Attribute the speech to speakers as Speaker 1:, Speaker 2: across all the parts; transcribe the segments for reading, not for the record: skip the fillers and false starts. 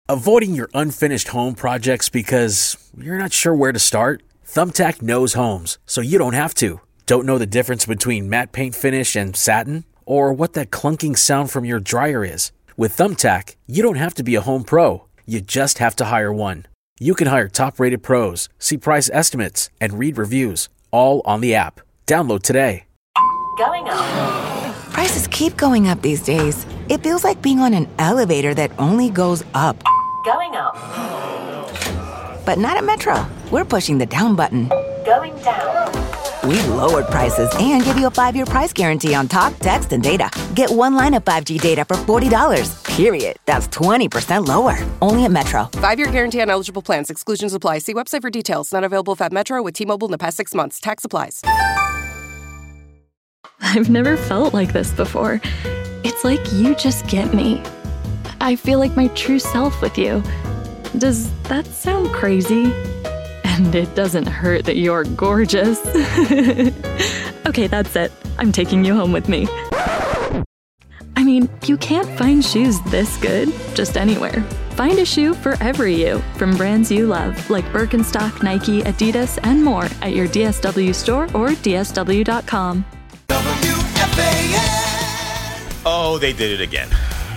Speaker 1: Avoiding your unfinished home projects because you're not sure where to start? Thumbtack knows homes, so you don't have to. Don't know the difference between matte paint finish and satin? Or what that clunking sound from your dryer is? With Thumbtack, you don't have to be a home pro. You just have to hire one. You can hire top-rated pros, see price estimates, and read reviews, all on the app. Download today.
Speaker 2: Going up.
Speaker 3: Prices keep going up these days. It feels like being on an elevator that only goes up.
Speaker 2: Going up.
Speaker 3: But not at Metro. We're pushing the down button.
Speaker 2: Going down.
Speaker 3: We've lowered prices and give you a 5-year price guarantee on talk, text, and data. Get one line of 5G data for $40, period. That's 20% lower. Only at Metro.
Speaker 4: 5-year guarantee on eligible plans. Exclusions apply. See website for details. Not available if at Metro with T-Mobile in the past 6 months. Tax applies.
Speaker 5: I've never felt like this before. It's like you just get me. I feel like my true self with you. Does that sound crazy? And it doesn't hurt that you're gorgeous. Okay, that's it. I'm taking you home with me. I mean, you can't find shoes this good just anywhere. Find a shoe for every you from brands you love, like Birkenstock, Nike, Adidas, and more at your DSW store or dsw.com.
Speaker 6: Oh, they did it again.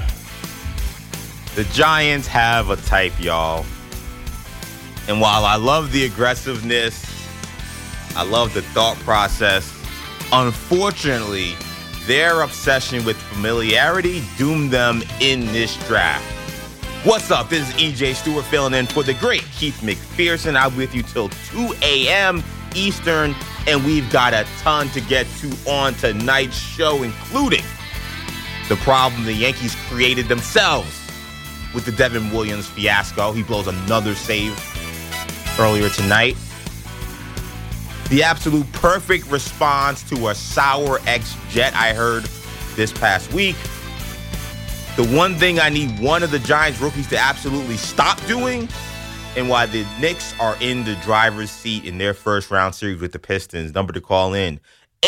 Speaker 6: The Giants have a type, y'all. And while I love the aggressiveness, I love the thought process, unfortunately, their obsession with familiarity doomed them in this draft. What's up? This is EJ Stewart filling in for the great Keith McPherson. I'm with you till 2 a.m. Eastern, and we've got a ton to get to on tonight's show, including the problem the Yankees created themselves with the Devin Williams fiasco. He blows another save earlier tonight. The absolute perfect response to a sour ex-Jet I heard this past week. The one thing I need one of the Giants rookies to absolutely stop doing, and why the Knicks are in the driver's seat in their first round series with the Pistons. Number to call in,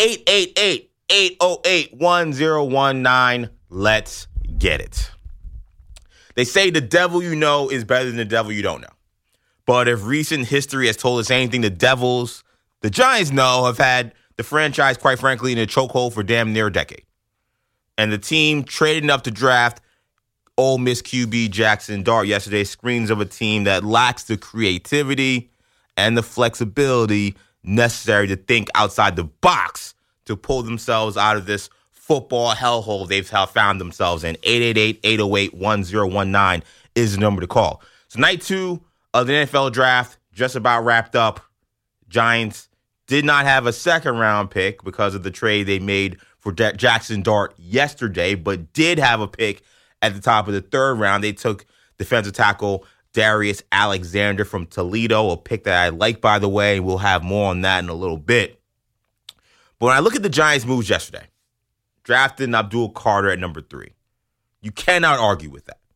Speaker 6: 888-808-1019. Let's get it. They say the devil you know is better than the devil you don't know. But if recent history has told us anything, the Giants know, have had the franchise, quite frankly, in a chokehold for damn near a decade. And the team traded enough to draft Ole Miss QB Jackson Dart yesterday screams of a team that lacks the creativity and the flexibility necessary to think outside the box to pull themselves out of this football hellhole they've found themselves in. 888-808-1019 is the number to call. So night 2 of the NFL draft just about wrapped up. Giants did not have a second-round pick because of the trade they made for Jackson Dart yesterday, but did have a pick at the top of the third round. They took defensive tackle Darius Alexander from Toledo, a pick that I like, by the way. We'll have more on that in a little bit. But when I look at the Giants' moves yesterday, drafting Abdul Carter at number 3, you cannot argue with that.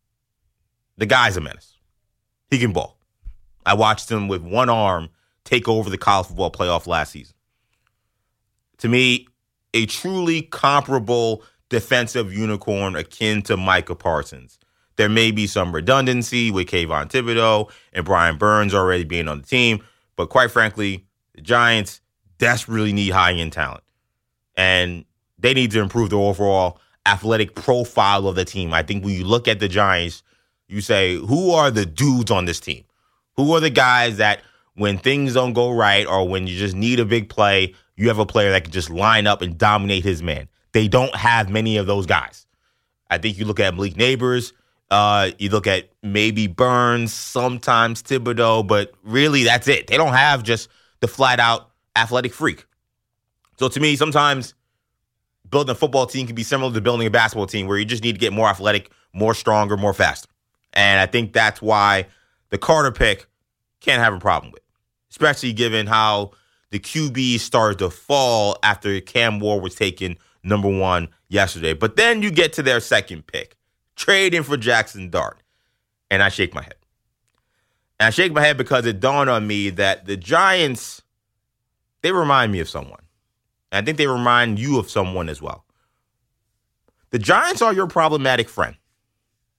Speaker 6: The guy's a menace. He can ball. I watched him with one arm take over the college football playoff last season. To me, a truly comparable defensive unicorn akin to Micah Parsons. There may be some redundancy with Kayvon Thibodeau and Brian Burns already being on the team, but quite frankly, the Giants desperately need high-end talent. And they need to improve the overall athletic profile of the team. I think when you look at the Giants, you say, who are the dudes on this team? Who are the guys that when things don't go right or when you just need a big play, you have a player that can just line up and dominate his man? They don't have many of those guys. I think you look at Malik Neighbors, you look at maybe Burns, sometimes Thibodeau, but really that's it. They don't have just the flat-out athletic freak. So to me, sometimes building a football team can be similar to building a basketball team where you just need to get more athletic, more stronger, more faster. And I think that's why the Carter pick can't have a problem with, especially given how the QB started to fall after Cam Ward was taken number 1 yesterday. But then you get to their second pick, trading for Jackson Dart, and I shake my head. And I shake my head because it dawned on me that the Giants, they remind me of someone. And I think they remind you of someone as well. The Giants are your problematic friend.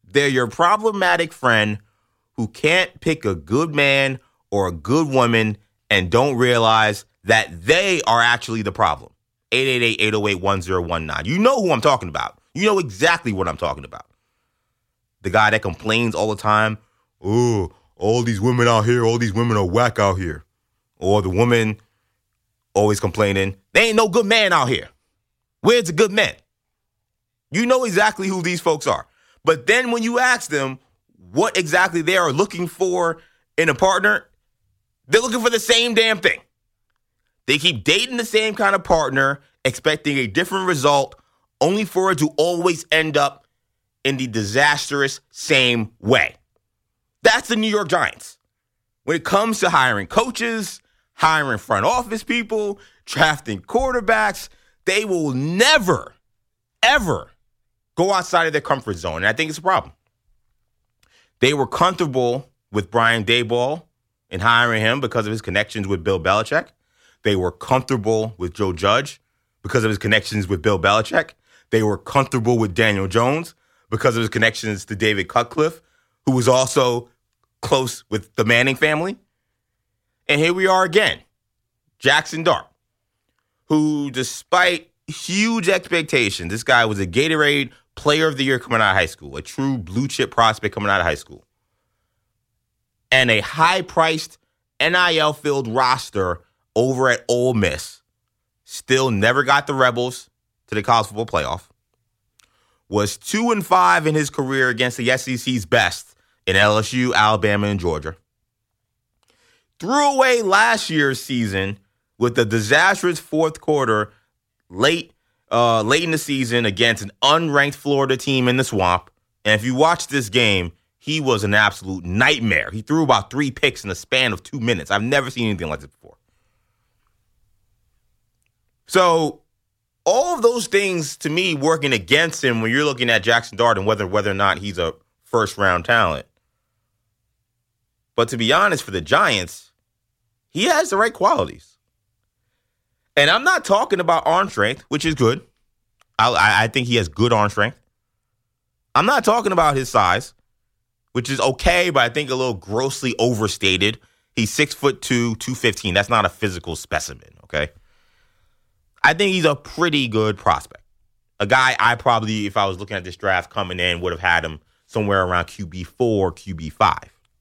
Speaker 6: They're your problematic friend who can't pick a good man or a good woman and don't realize that they are actually the problem. 888-808-1019. You know who I'm talking about. You know exactly what I'm talking about. The guy that complains all the time, oh, all these women out here, all these women are whack out here. Or the woman always complaining, there ain't no good man out here. Where's the good men? You know exactly who these folks are. But then when you ask them what exactly they are looking for in a partner, they're looking for the same damn thing. They keep dating the same kind of partner, expecting a different result, only for it to always end up in the disastrous same way. That's the New York Giants. When it comes to hiring coaches, hiring front office people, drafting quarterbacks, they will never, ever go outside of their comfort zone. And I think it's a problem. They were comfortable with Brian Daboll and hiring him because of his connections with Bill Belichick. They were comfortable with Joe Judge because of his connections with Bill Belichick. They were comfortable with Daniel Jones because of his connections to David Cutcliffe, who was also close with the Manning family. And here we are again. Jackson Dart, who, despite huge expectations, this guy was a Gatorade Player of the Year coming out of high school, a true blue chip prospect coming out of high school, and a high-priced NIL-filled roster over at Ole Miss, still never got the Rebels to the college football playoff, was 2-5 in his career against the SEC's best in LSU, Alabama, and Georgia. Threw away last year's season with a disastrous fourth quarter late in the season against an unranked Florida team in the Swamp. And if you watch this game, he was an absolute nightmare. He threw about 3 picks in the span of 2 minutes. I've never seen anything like this before. So all of those things, to me, working against him when you're looking at Jackson Dart and whether or not he's a first-round talent. But to be honest, for the Giants, he has the right qualities. And I'm not talking about arm strength, which is good. I think he has good arm strength. I'm not talking about his size, which is okay, but I think a little grossly overstated. He's 6'2", 215. That's not a physical specimen, okay? I think he's a pretty good prospect. A guy I probably, if I was looking at this draft coming in, would have had him somewhere around QB4, QB5.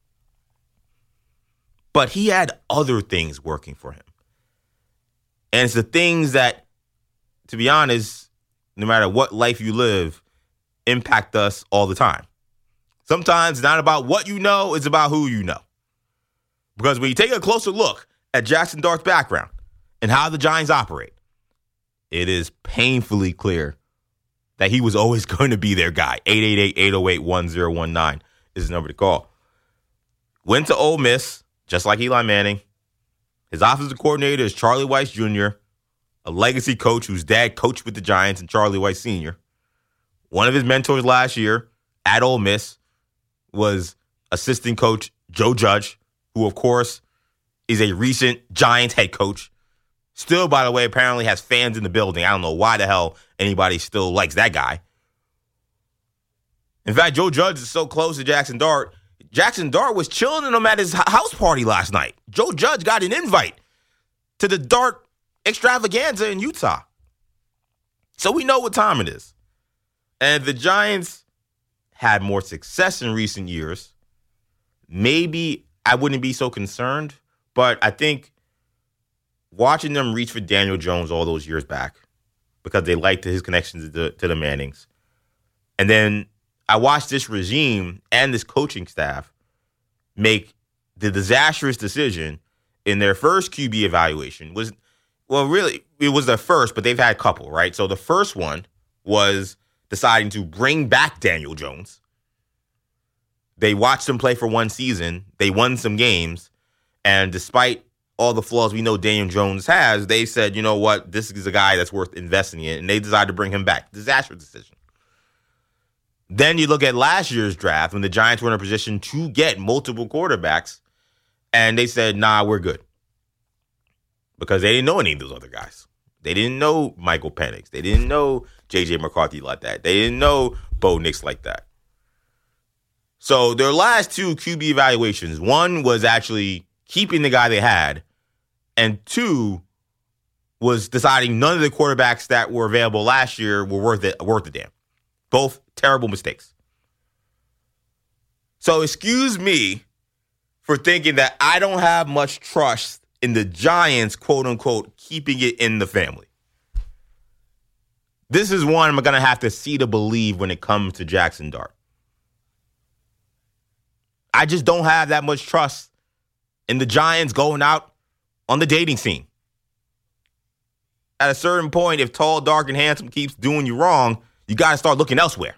Speaker 6: But he had other things working for him. And it's the things that, to be honest, no matter what life you live, impact us all the time. Sometimes it's not about what you know, it's about who you know. Because when you take a closer look at Jackson Dart's background and how the Giants operate, it is painfully clear that he was always going to be their guy. 888-808-1019 is the number to call. Went to Ole Miss, just like Eli Manning. His offensive coordinator is Charlie Weis Jr., a legacy coach whose dad coached with the Giants, and Charlie Weis Sr. One of his mentors last year at Ole Miss was assistant coach Joe Judge, who, of course, is a recent Giants head coach. Still, by the way, apparently has fans in the building. I don't know why the hell anybody still likes that guy. In fact, Joe Judge is so close to Jackson Dart. Jackson Dart was chilling him at his house party last night. Joe Judge got an invite to the Dart extravaganza in Utah. So we know what time it is. And the Giants had more success in recent years. Maybe I wouldn't be so concerned, but I think watching them reach for Daniel Jones all those years back because they liked his connections to the Mannings. And then I watched this regime and this coaching staff make the disastrous decision in their first QB evaluation. Really, it was their first, but they've had a couple, right? So the first one was deciding to bring back Daniel Jones. They watched him play for one season. They won some games. And despite all the flaws we know Daniel Jones has, they said, you know what, this is a guy that's worth investing in. And they decided to bring him back. Disastrous decision. Then you look at last year's draft when the Giants were in a position to get multiple quarterbacks, and they said, nah, we're good. Because they didn't know any of those other guys. They didn't know Michael Penix. They didn't know J.J. McCarthy like that. They didn't know Bo Nix like that. So their last two QB evaluations, one was actually keeping the guy they had, and two was deciding none of the quarterbacks that were available last year were worth a damn. Both terrible mistakes. So excuse me for thinking that I don't have much trust in the Giants, quote unquote, keeping it in the family. This is one I'm going to have to see to believe when it comes to Jackson Dart. I just don't have that much trust in the Giants going out on the dating scene. At a certain point, if tall, dark, and handsome keeps doing you wrong, you got to start looking elsewhere.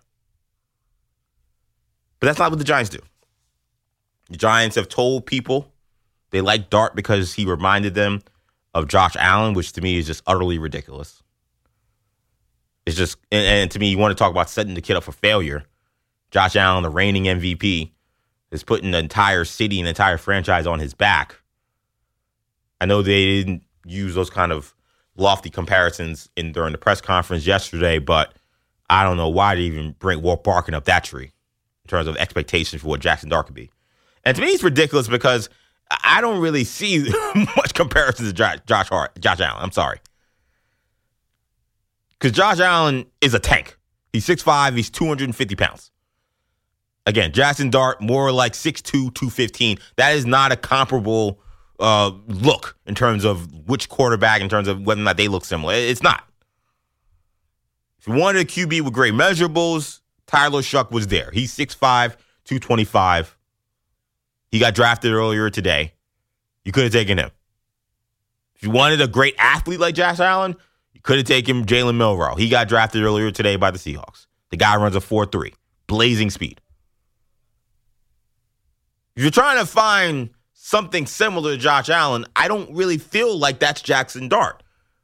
Speaker 6: But that's not what the Giants do. The Giants have told people they like Dart because he reminded them of Josh Allen, which to me is just utterly ridiculous. It's just, and to me, you want to talk about setting the kid up for failure. Josh Allen, the reigning MVP, is putting the entire city and entire franchise on his back. I know they didn't use those kind of lofty comparisons during the press conference yesterday, but I don't know why they even bring Walt Barkin up that tree in terms of expectations for what Jackson Dart could be. And to me, it's ridiculous because I don't really see much comparison to Josh Allen. I'm sorry. Because Josh Allen is a tank. He's 6'5", he's 250 pounds. Again, Jackson Dart, more like 6'2", 215. That is not a comparable look in terms of which quarterback, in terms of whether or not they look similar. It's not. If you wanted a QB with great measurables, Tyler Shuck was there. He's 6'5", 225. He got drafted earlier today. You could have taken him. If you wanted a great athlete like Josh Allen, you could have taken Jalen Milroe. He got drafted earlier today by the Seahawks. The guy runs a 4.3, blazing speed. If you're trying to find something similar to Josh Allen, I don't really feel like that's Jackson Dart.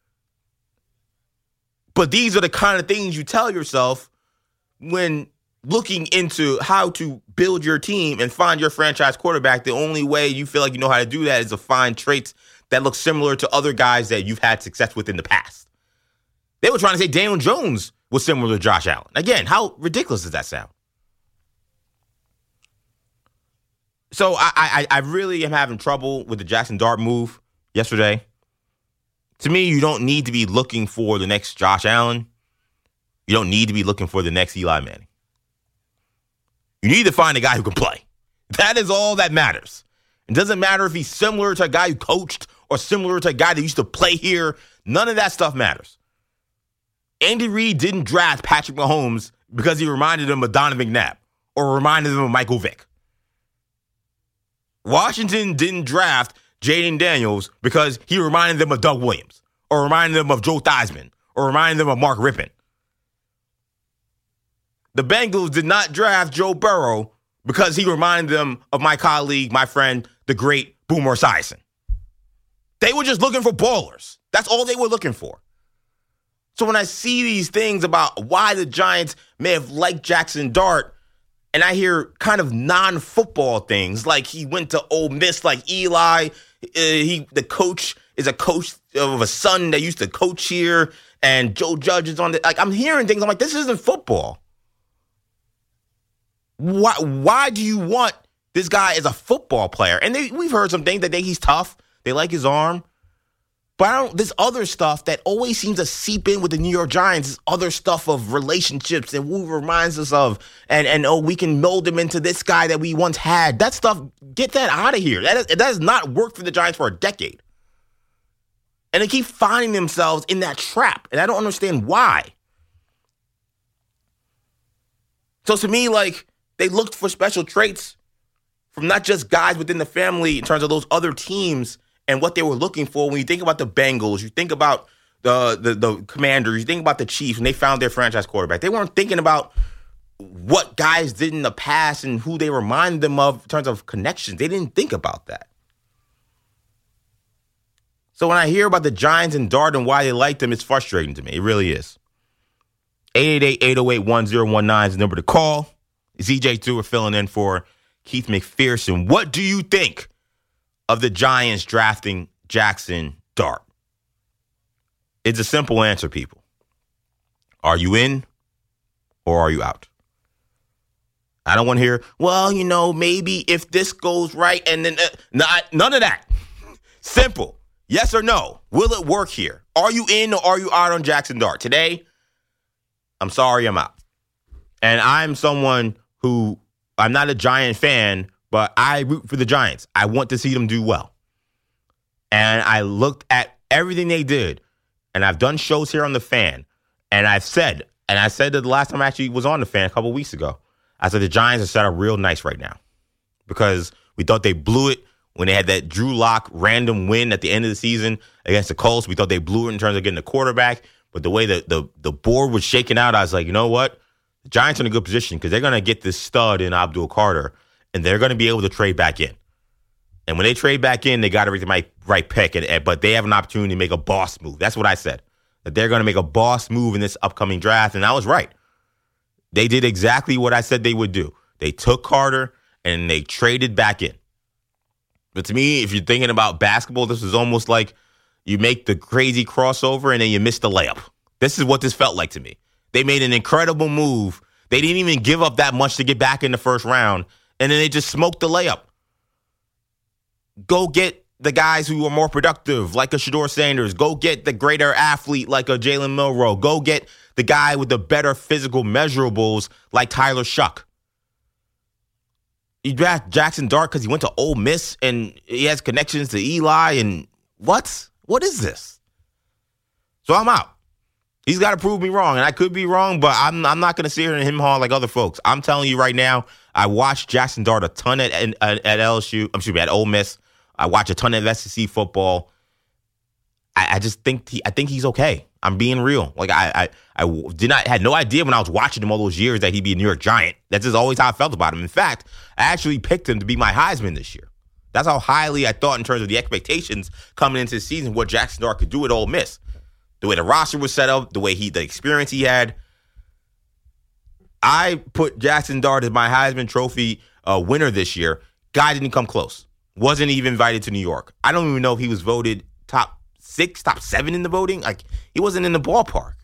Speaker 6: But these are the kind of things you tell yourself when looking into how to build your team and find your franchise quarterback. The only way you feel like you know how to do that is to find traits that look similar to other guys that you've had success with in the past. They were trying to say Daniel Jones was similar to Josh Allen. Again, how ridiculous does that sound? So I really am having trouble with the Jackson Dart move yesterday. To me, you don't need to be looking for the next Josh Allen. You don't need to be looking for the next Eli Manning. You need to find a guy who can play. That is all that matters. It doesn't matter if he's similar to a guy who coached or similar to a guy that used to play here. None of that stuff matters. Andy Reid didn't draft Patrick Mahomes because he reminded him of Donovan McNabb or reminded him of Michael Vick. Washington didn't draft Jaden Daniels because he reminded them of Doug Williams or reminded them of Joe Theismann or reminded them of Mark Rippon. The Bengals did not draft Joe Burrow because he reminded them of my colleague, my friend, the great Boomer Esiason. They were just looking for ballers. That's all they were looking for. So when I see these things about why the Giants may have liked Jackson Dart, and I hear kind of non-football things, like he went to Ole Miss like Eli, the coach is a coach of a son that used to coach here, and Joe Judge is on the, like, I'm hearing things, I'm like, this isn't football. Why do you want this guy as a football player? And we've heard some things that he's tough. They like his arm. But this other stuff that always seems to seep in with the New York Giants is other stuff of relationships and who reminds us of, and we can mold him into this guy that we once had. That stuff, get that out of here. That has not worked for the Giants for a decade. And they keep finding themselves in that trap, and I don't understand why. So to me, like, they looked for special traits from not just guys within the family in terms of those other teams and what they were looking for. When you think about the Bengals, you think about the Commanders, you think about the Chiefs, and they found their franchise quarterback. They weren't thinking about what guys did in the past and who they reminded them of in terms of connections. They didn't think about that. So when I hear about the Giants and Dart and why they liked them, it's frustrating to me. It really is. 888-808-1019 is the number to call. ZJ Stewart filling in for Keith McPherson. What do you think of the Giants drafting Jackson Dart? It's a simple answer, people. Are you in or are you out? I don't want to hear, well, maybe if this goes right and then none of that. Simple. Yes or no? Will it work here? Are you in or are you out on Jackson Dart? Today, I'm sorry, I'm out. And I'm someone who, I'm not a Giant fan, but I root for the Giants. I want to see them do well. And I looked at everything they did, and I've done shows here on The Fan, and I said that the last time I actually was on The Fan a couple of weeks ago, I said the Giants are set up real nice right now because we thought they blew it when they had that Drew Lock random win at the end of the season against the Colts. We thought they blew it in terms of getting the quarterback, but the way that the board was shaking out, I was like, you know what? The Giants are in a good position because they're going to get this stud in Abdul Carter, and they're going to be able to trade back in. And when they trade back in, they got everything right pick, but they have an opportunity to make a boss move. That's what I said, that they're going to make a boss move in this upcoming draft, and I was right. They did exactly what I said they would do. They took Carter, and they traded back in. But to me, if you're thinking about basketball, this is almost like you make the crazy crossover, and then you miss the layup. This is what this felt like to me. They made an incredible move. They didn't even give up that much to get back in the first round, and then they just smoked the layup. Go get the guys who are more productive, like a Shedeur Sanders. Go get the greater athlete, like a Jalen Milroe. Go get the guy with the better physical measurables, like Tyler Shuck. You draft Jackson Dart because he went to Ole Miss and he has connections to Eli, and what? What is this? So I'm out. He's got to prove me wrong, and I could be wrong, but I'm not going to sit here and him-haw like other folks. I'm telling you right now, I watched Jackson Dart a ton at LSU. At Ole Miss. I watch a ton of SEC football. I just think I think he's okay. I'm being real. Like I had no idea when I was watching him all those years that he'd be a New York Giant. That's just always how I felt about him. In fact, I actually picked him to be my Heisman this year. That's how highly I thought in terms of the expectations coming into the season, what Jackson Dart could do at Ole Miss. The way the roster was set up, the experience he had. I put Jackson Dart as my Heisman Trophy winner this year. Guy didn't come close. Wasn't even invited to New York. I don't even know if he was voted top 6, top 7 in the voting. Like, he wasn't in the ballpark.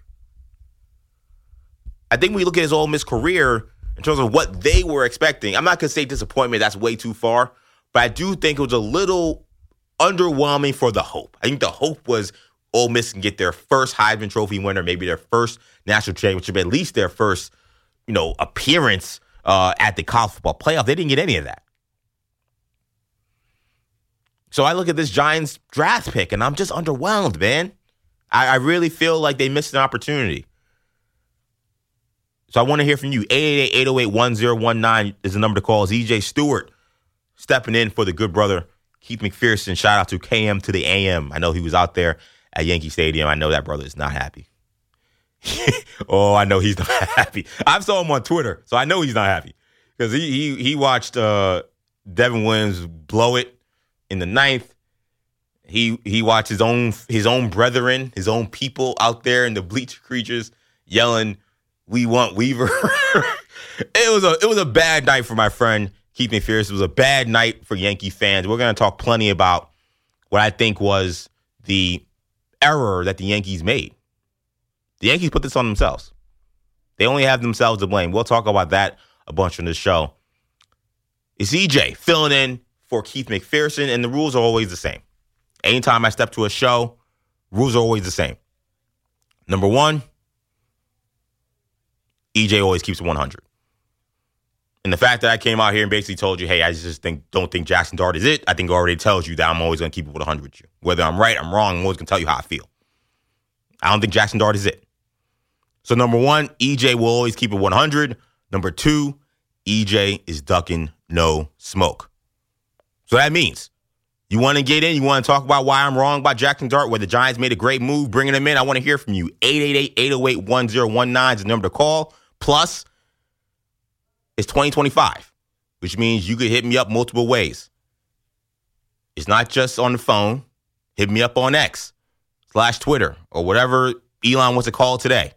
Speaker 6: I think when we look at his Ole Miss career in terms of what they were expecting, I'm not going to say disappointment. That's way too far. But I do think it was a little underwhelming for the hope. I think the hope was Ole Miss can get their first Heisman Trophy winner, maybe their first national championship, at least their first, appearance at the college football playoff. They didn't get any of that. So I look at this Giants draft pick, and I'm just underwhelmed, man. I really feel like they missed an opportunity. So I want to hear from you. 888-808-1019 is the number to call. It's EJ Stewart stepping in for the good brother, Keith McPherson. Shout out to KM to the AM. I know he was out there at Yankee Stadium. I know that brother is not happy. Oh, I know he's not happy. I saw him on Twitter, so I know he's not happy. Because he watched Devin Williams blow it in the 9th. He watched his own brethren, his own people out there in the bleacher creatures yelling, "We want Weaver." It was a bad night for my friend Keith McPherson. It was a bad night for Yankee fans. We're going to talk plenty about what I think was the error that the Yankees made. The Yankees put this on themselves. They only have themselves to blame. We'll talk about that a bunch on this show. It's EJ filling in for Keith McPherson, and the rules are always the same. Anytime I step to a show, rules are always the same. Number 1, EJ always keeps 100. And the fact that I came out here and basically told you, hey, I just don't think Jackson Dart is it, I think already tells you that I'm always going to keep it with 100 with you. Whether I'm right, I'm wrong, I'm always going to tell you how I feel. I don't think Jackson Dart is it. So number 1, EJ will always keep it 100. Number 2, EJ is ducking no smoke. So that means you want to get in, you want to talk about why I'm wrong about Jackson Dart, where the Giants made a great move, bringing him in. I want to hear from you. 888-808-1019 is the number to call. Plus, it's 2025, which means you could hit me up multiple ways. It's not just on the phone. Hit me up on X/Twitter or whatever Elon wants to call it today.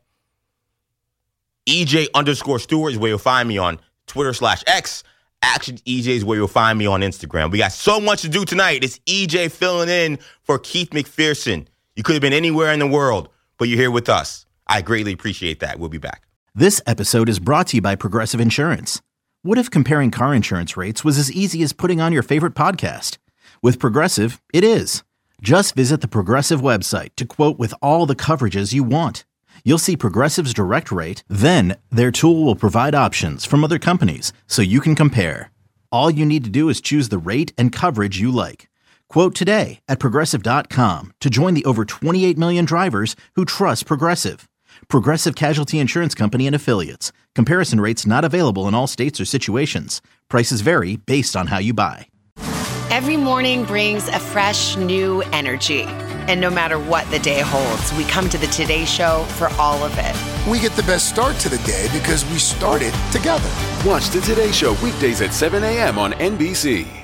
Speaker 6: EJ_Stewart is where you'll find me on Twitter/X. Action EJ is where you'll find me on Instagram. We got so much to do tonight. It's EJ filling in for Keith McPherson. You could have been anywhere in the world, but you're here with us. I greatly appreciate that. We'll be back.
Speaker 7: This episode is brought to you by Progressive Insurance. What if comparing car insurance rates was as easy as putting on your favorite podcast? With Progressive, it is. Just visit the Progressive website to quote with all the coverages you want. You'll see Progressive's direct rate, then their tool will provide options from other companies so you can compare. All you need to do is choose the rate and coverage you like. Quote today at Progressive.com to join the over 28 million drivers who trust Progressive. Progressive Casualty Insurance Company and Affiliates. Comparison rates not available in all states or situations. Prices vary based on how you buy.
Speaker 8: Every morning brings a fresh, new energy. And no matter what the day holds, we come to the Today Show for all of it.
Speaker 9: We get the best start to the day because we started together.
Speaker 10: Watch the Today Show weekdays at 7 a.m. on NBC.